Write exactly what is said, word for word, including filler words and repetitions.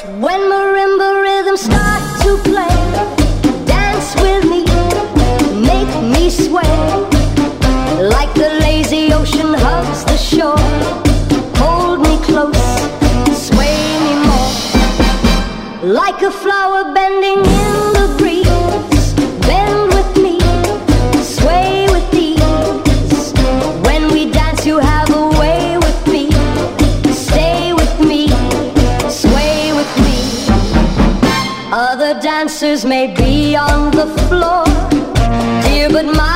When marimba rhythms start to play, dance with me, make me sway. Like the lazy ocean hugs the shore, hold me close, sway me more. Like a flower bending in the breeze, bend with me, sway with ease. When we dance you have a way with me, stay with me, sway with me. Other dancers may be on the floor, dear, but my